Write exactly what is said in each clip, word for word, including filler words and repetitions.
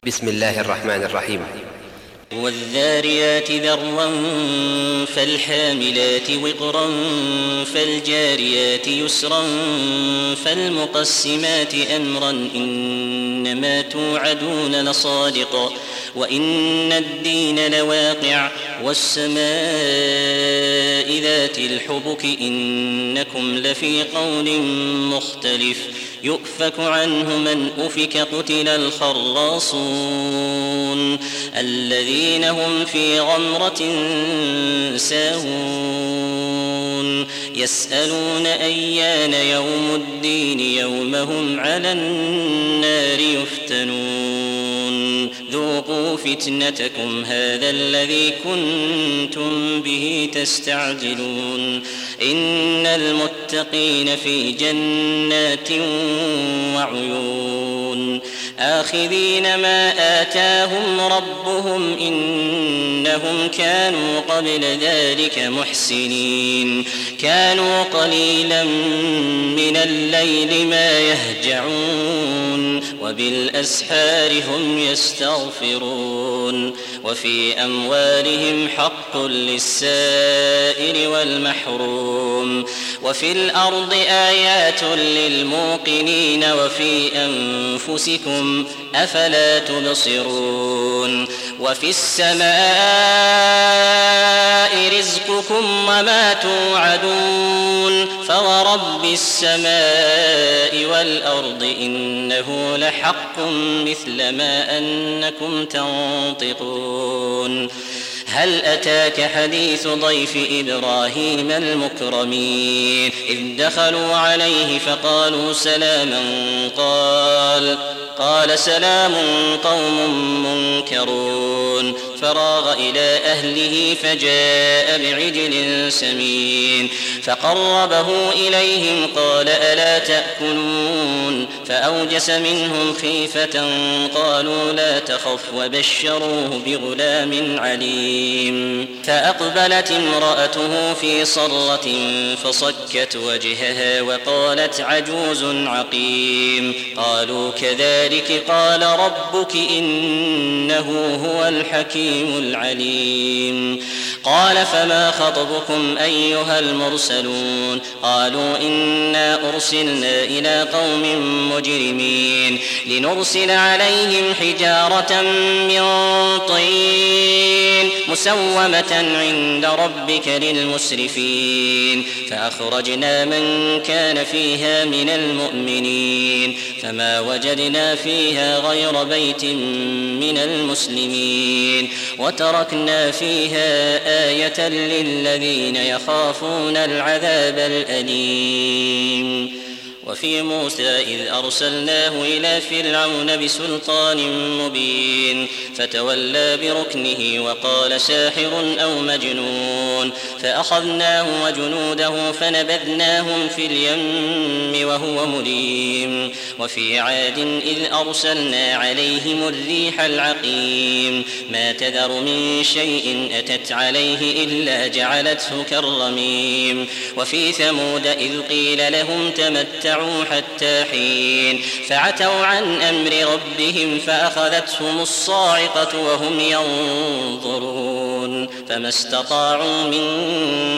بسم الله الرحمن الرحيم. والذاريات ذروا فالحاملات وقرا فالجاريات يسرا فالمقسمات أمرا إنما توعدون لصادق وإن الدين لواقع والسماء ذات الحبك إنكم لفي قول مختلف يؤفك عنه من أفك قتل الخراصون الذين هم في غمرة ساهون يسألون أيان يوم الدين يوم هم على النار يفتنون ذوقوا فتنتكم هذا الذي كنتم به تستعجلون إن المتقين في جنات وعيون آخذين ما آتاهم ربهم إنهم كانوا قبل ذلك محسنين كانوا قليلا من الليل ما يهجعون وبالأسحار هم يستغفرون وفي أموالهم حق للسائل والمحروم وفي الأرض آيات للموقنين وفي أنفسكم أفلا تبصرون وفي السماء رزقكم وما توعدون فورب السماء والأرض إنه لحق مثل ما أنكم تنطقون هل أتاك حديث ضيف إبراهيم المكرمين إذ دخلوا عليه فقالوا سلاما قال قال سلام قوم منكرون فراغ إلى أهله فجاء بعجل سمين فقربه إليهم قال ألا تأكلون فأوجس منهم خيفة قالوا لا تخف وبشروه بغلام عليم فأقبلت امرأته في صرة فصكت وجهها وقالت عجوز عقيم قالوا كذلك قال ربك إنه هو الحكيم العليم قال فما خطبكم أيها المرسلون قالوا إنا أرسلنا إلى قوم مجرمين لنرسل عليهم حجارة من طين مسومة عند ربك للمسرفين فأخرجنا من كان فيها من المؤمنين فما وجدنا فيها غير بيت من المسلمين وتركنا فيها آية للذين يخافون العذاب الأليم وفي موسى إذ أرسلناه إلى فرعون بسلطان مبين فتولى بركنه وقال ساحر أو مجنون فأخذناه وجنوده فنبذناهم في اليم وهو مليم وفي عاد إذ أرسلنا عليهم الريح العقيم ما تذر من شيء أتت عليه إلا جعلته كالرميم وفي ثمود إذ قيل لهم تمتعوا حتى حين فعتوا عن أمر ربهم فأخذتهم الصاعقة وهم ينظرون فما استطاعوا من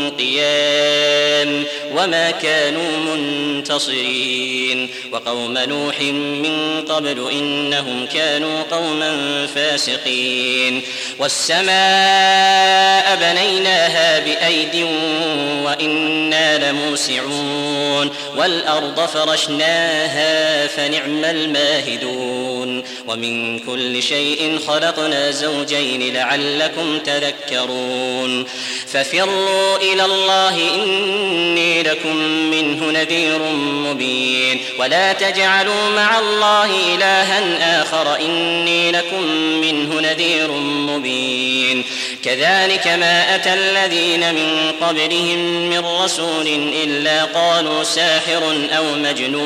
قيام وما كانوا منتصرين وقوم نوح من قبل إنهم كانوا قوما فاسقين والسماء بنيناها بأيد وإنا لموسعون والأرض فرشناها فنعم الماهدون ومن كل شيء خلقنا زوجين لعلكم تذكرون ففروا إلى الله إني لكم منه نذير مبين ولا تجعلوا مع الله إلها آخر إني لكم منه نذير مبين كذلك ما أتى الذين من قبلهم من رسول إلا قالوا ساحر أو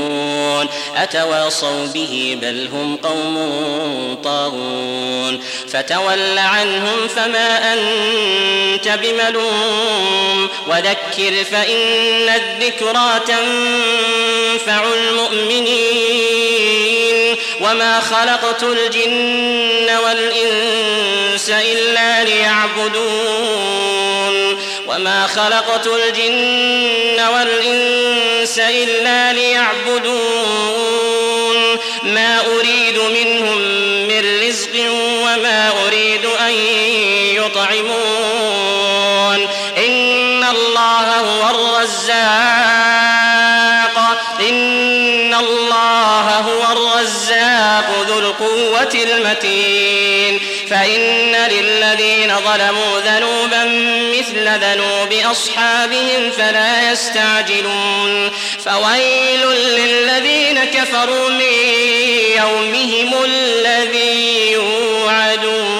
مجنون أتواصوا به بل هم قوم طاغون فتول عنهم فما أنت بملوم وذكر فإن الذكرى تنفع المؤمنين وما خلقت الجن والإنس إلا ليعبدون وما خلقت الجن والإنس إلا ليعبدون ما أريد منهم من رزق وما أريد أن يطعمون إن الله هو الرزاق إن الله هو الرزاق ذو القوة المتين فإن للذين ظلموا ذنوبا مثل ذنوب أصحابهم فلا يستعجلون فويل للذين كفروا من يومهم الذي يوعدون.